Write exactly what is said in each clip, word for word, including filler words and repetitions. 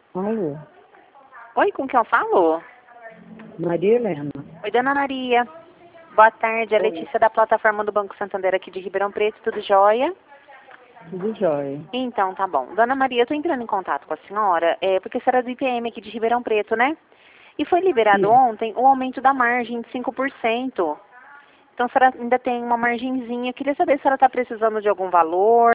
Alô, Oi, com quem eu falo? Maria Helena. Oi, dona Maria. Boa tarde, é a Oi, Letícia da plataforma do Banco Santander aqui de Ribeirão Preto, tudo jóia? tudo jóia? Então, tá bom. Dona Maria, eu tô entrando em contato com a senhora, é, porque a senhora é do I P M aqui de Ribeirão Preto, né? E foi liberado Sim. ontem o aumento da margem de cinco por cento. Então, a senhora ainda tem uma margenzinha. Queria saber se a senhora está precisando de algum valor.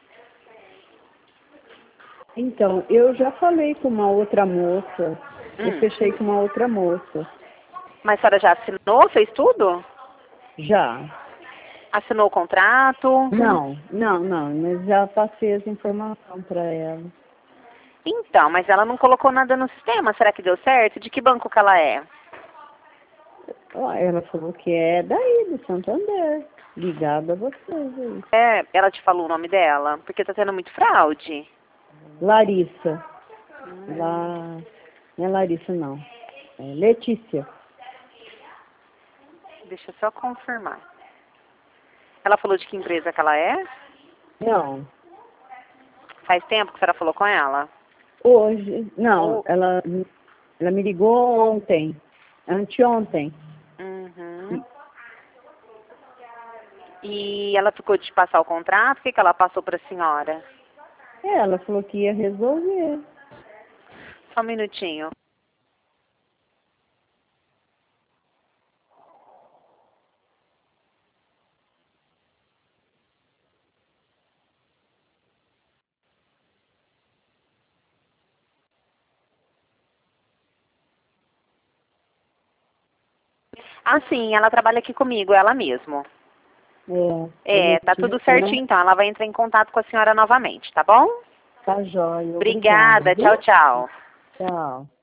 Então, eu já falei com uma outra moça. Eu Hum. fechei com uma outra moça. Mas a senhora já assinou, fez tudo? Já. Assinou o contrato? Não, não, não, mas já passei as informações para ela. Então, mas ela não colocou nada no sistema. Será que deu certo? De que banco que ela é? Ó, ela falou que é daí, do Santander. Ligada a vocês aí. É, ela te falou o nome dela? Porque tá tendo muito fraude. Larissa. Hum, Lá. Não é Larissa, não. É Letícia. deixa eu só confirmar. Ela falou de que empresa que ela é? Não. Faz tempo que a senhora falou com ela? Hoje. Não, Ou... ela, ela me ligou ontem. Anteontem. Uhum. E ela ficou de passar o contrato? O que, que ela passou para a senhora? É, ela falou que ia resolver. Só um minutinho. Ah, sim, ela trabalha aqui comigo, ela mesmo. É, É, tá Letícia, tudo né? certinho então. Ela vai entrar em contato com a senhora novamente, tá bom? Tá jóia. Obrigada, Obrigada, tchau, viu? tchau. Tchau.